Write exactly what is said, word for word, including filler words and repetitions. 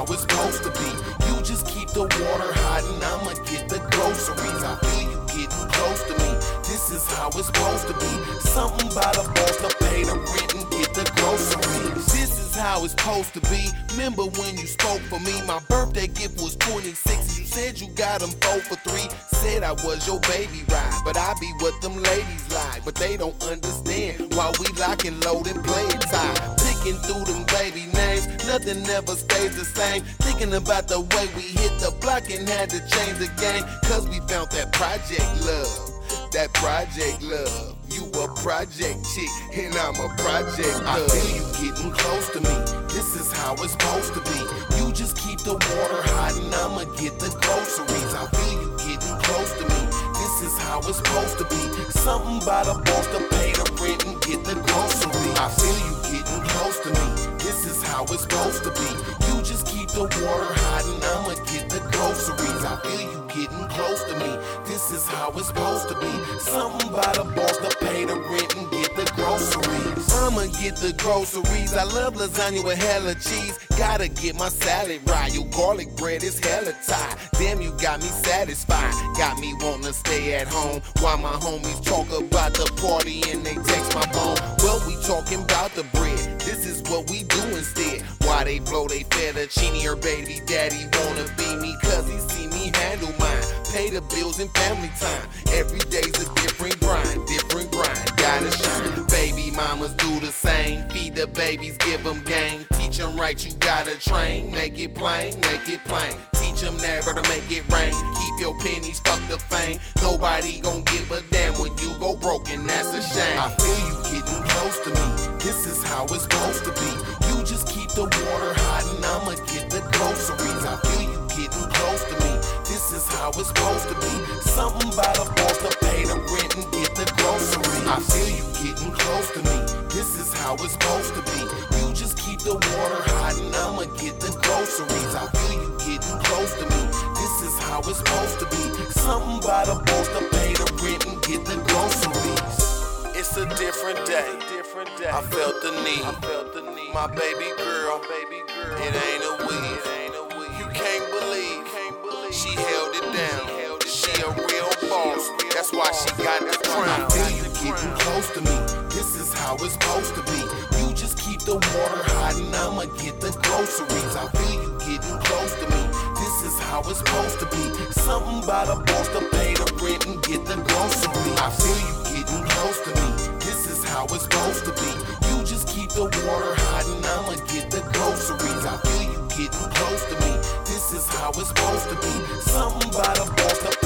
how it's supposed to be. You just keep the water hot and I'ma get the groceries. I feel you getting close to me. This is how it's supposed to be. Something about a boss to pay the rent and get the groceries. This is how it's supposed to be. Remember when you spoke for me? My birthday gift was twenty-six. You said you got them four for three. Said I was your baby ride, but I be what them ladies like. But they don't understand why we lock and load and play it tight. Picking through them baby names, nothing ever stays the same. Thinking about the way we hit the block and had to change the game. Cause we found that project love. That project love. You a project chick and I'm a project love. I feel you getting close to me. This is how it's supposed to be. You just keep the water hot and I'ma get the groceries. I feel you getting close to me. This is how it's supposed to be. Something about a boss to pay the rent and get the groceries. I feel you getting close to me. This is how it's supposed to be. You just keep the water hot and I'ma get the groceries. I feel you getting close to me. This is how it's supposed to be. Something about a boss to pay the rent and get the groceries. I'ma get the groceries. I love lasagna with hella cheese. Gotta get my salad right. Your garlic bread is hella tight. Damn, you got me satisfied. Got me wanting to stay at home while my homies talk about the party and they text my phone. Well, we talking about the bread. This is what we do instead. Why they blow they fettuccine? Her baby daddy wanna be me cause he see me handle mine. Pay the bills and family time. Every day's a different grind, different grind, gotta shine. Baby mamas do the same. Feed the babies, give them game. Teach them right, you gotta train. Make it plain, make it plain. Teach them never to make it rain. Keep your pennies, fuck the fame. Nobody gon' give a damn when you go broke and that's a shame. I feel you getting close to me. This is how it's supposed to be. You just keep the water hot and I'ma get the groceries. I feel you getting close to me. This is how it's supposed to be. Something about a boss to pay the rent and get the groceries. I feel you getting close to me. This is how it's supposed to be. You just keep the water hot and I'ma get the groceries. I feel you getting close to me. This is how it's supposed to be. Something about a boss to pay the rent and get the groceries. It's a different day. Different day. I felt the need. I felt the need. My baby girl. Baby girl. It ain't a weed. It ain't a weed. You can't believe. Can't believe. She held it down. She a real boss. That's why she got the crown. I feel you getting close to me. This is how it's supposed to be. You just keep the water hot and I'ma get the groceries. I feel you getting close to me. This is how it's supposed to be. Something about a boss to pay the rent and get the groceries. I feel you getting close to me. This is how it's supposed to be. You just keep the water hot and I'ma get the groceries. I feel you getting close to me. This is how it's supposed to be. Something about a boss to